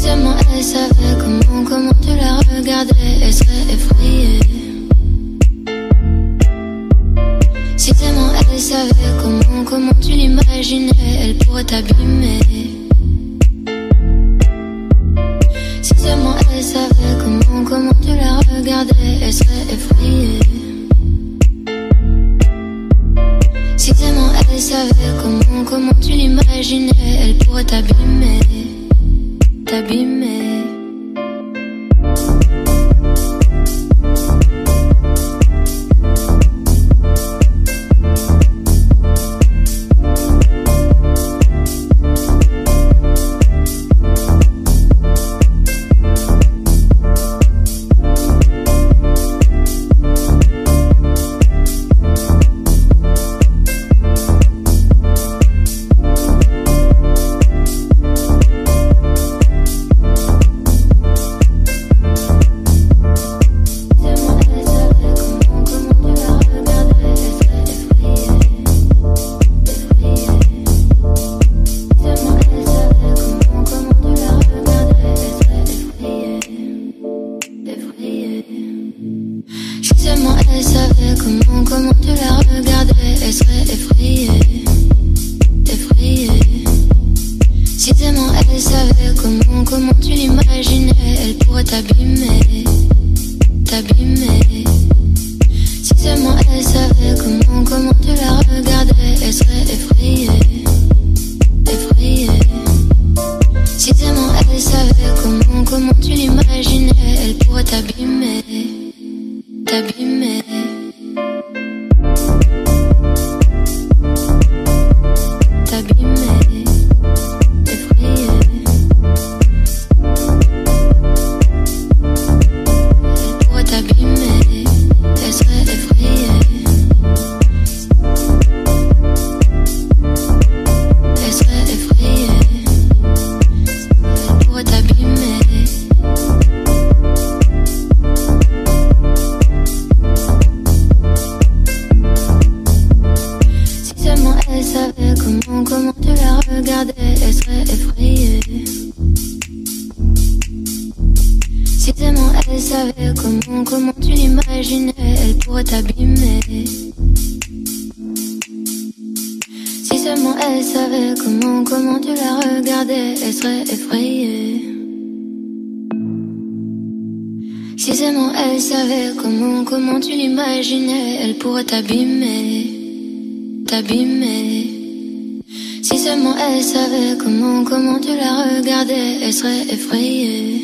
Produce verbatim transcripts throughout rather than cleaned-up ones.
seulement elle savait comment, comment tu la regardais, elle serait effrayée. Si seulement elle savait comment, comment tu l'imaginais, elle pourrait t'abîmer. Si seulement elle savait comment, comment tu la regardais, elle serait effrayée. Si seulement elle savait comment, comment tu l'imaginais, elle pourrait t'abîmer, t'abîmer. T'abîmer, t'abîmer. Si seulement elle savait comment, comment tu la regardais, elle serait effrayée.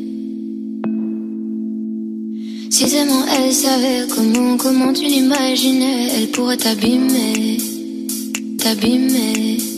Si seulement elle savait comment, comment tu l'imaginais, elle pourrait t'abîmer, t'abîmer.